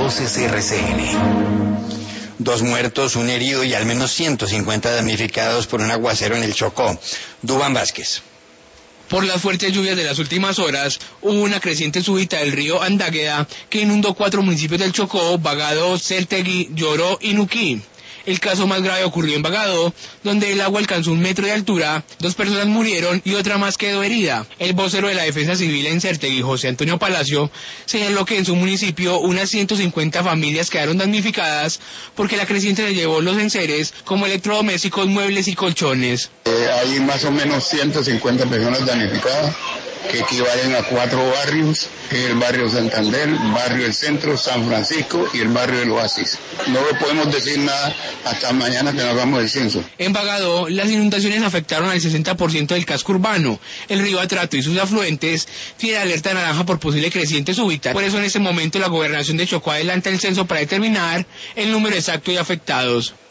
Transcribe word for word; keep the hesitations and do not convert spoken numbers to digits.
Voces R C N. Dos muertos, un herido y al menos ciento cincuenta damnificados por un aguacero en el Chocó. Duván Vázquez. Por las fuertes lluvias de las últimas horas, hubo una creciente súbita del río Andágueda que inundó cuatro municipios del Chocó: Bagado, Certegui, Lloró y Nuquí. El caso más grave ocurrió en Bagado, donde el agua alcanzó un metro de altura, dos personas murieron y otra más quedó herida. El vocero de la Defensa Civil en Certegui, José Antonio Palacio, señaló que en su municipio unas ciento cincuenta familias quedaron damnificadas porque la creciente le llevó los enseres como electrodomésticos, muebles y colchones. Eh, hay más o menos ciento cincuenta personas damnificadas, que equivalen a cuatro barrios: el barrio Santander, el barrio del Centro, San Francisco y el barrio del Oasis. No le podemos decir nada hasta mañana que nos hagamos el censo. En Bagado, las inundaciones afectaron al sesenta por ciento del casco urbano. El río Atrato y sus afluentes tienen alerta naranja por posible creciente súbita. Por eso en este momento la Gobernación de Chocó adelanta el censo para determinar el número exacto de afectados.